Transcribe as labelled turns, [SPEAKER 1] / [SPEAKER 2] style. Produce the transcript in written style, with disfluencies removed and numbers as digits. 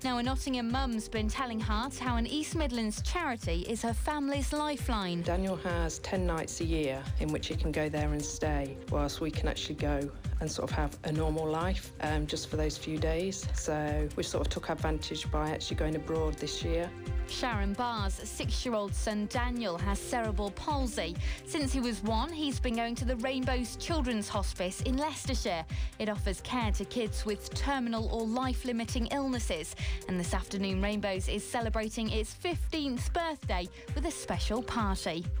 [SPEAKER 1] Now, a Nottingham mum's been telling Heart how an East Midlands charity is her family's lifeline.
[SPEAKER 2] Daniel has 10 nights a year in which he can go there and stay, whilst we can actually go and sort of have a normal life just for those few days. So we sort of took advantage by actually going abroad this year.
[SPEAKER 1] Sharon Barr's 6-year-old son Daniel has cerebral palsy. Since he was 1, he's been going to the Rainbows Children's Hospice in Leicestershire. It offers care to kids with terminal or life-limiting illnesses. And this afternoon, Rainbows is celebrating its 15th birthday with a special party.